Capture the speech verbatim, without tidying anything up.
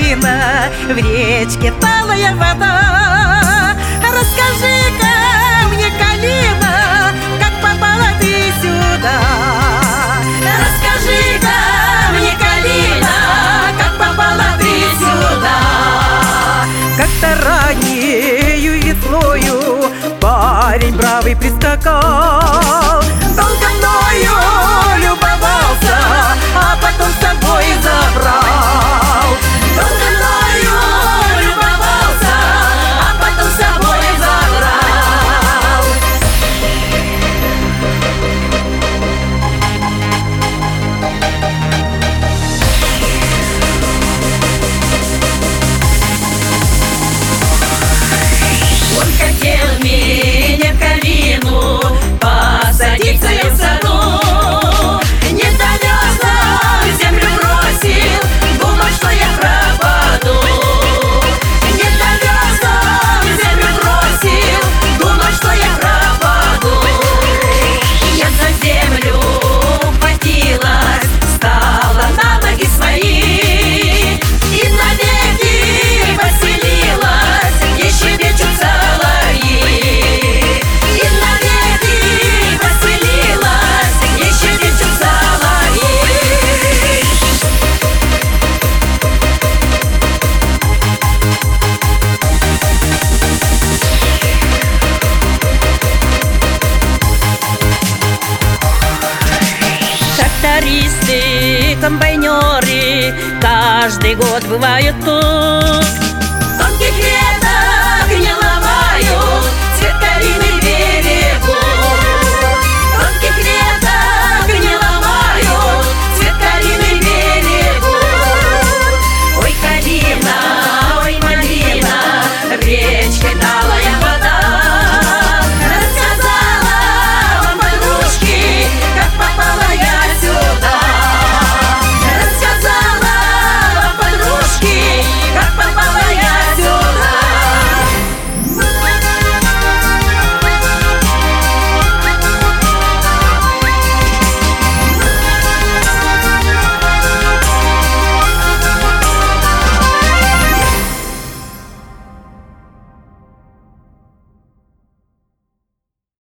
калина, в речке талая вода. Расскажи-ка мне, калина, как попала ты сюда. Расскажи-ка мне, калина, как попала ты сюда. Как-то раннею весною парень бравый прискакал, долго мною любовался, а потом с собой забрал. Долго мною любовался, а потом с собой забрал. Он хотел меня, калину, посадить в своем саду. Не довез, в землю бросил, думал, что я пропаду. Не довез, в землю бросил, думал, что я пропаду. Я за землю ухватилась, встала на ноги свои и навеки поселилась, где щебечут соловьи. И навеки поселилась, где щебечут соловьи. Трактористы, комбайнеры каждый год бывают тут.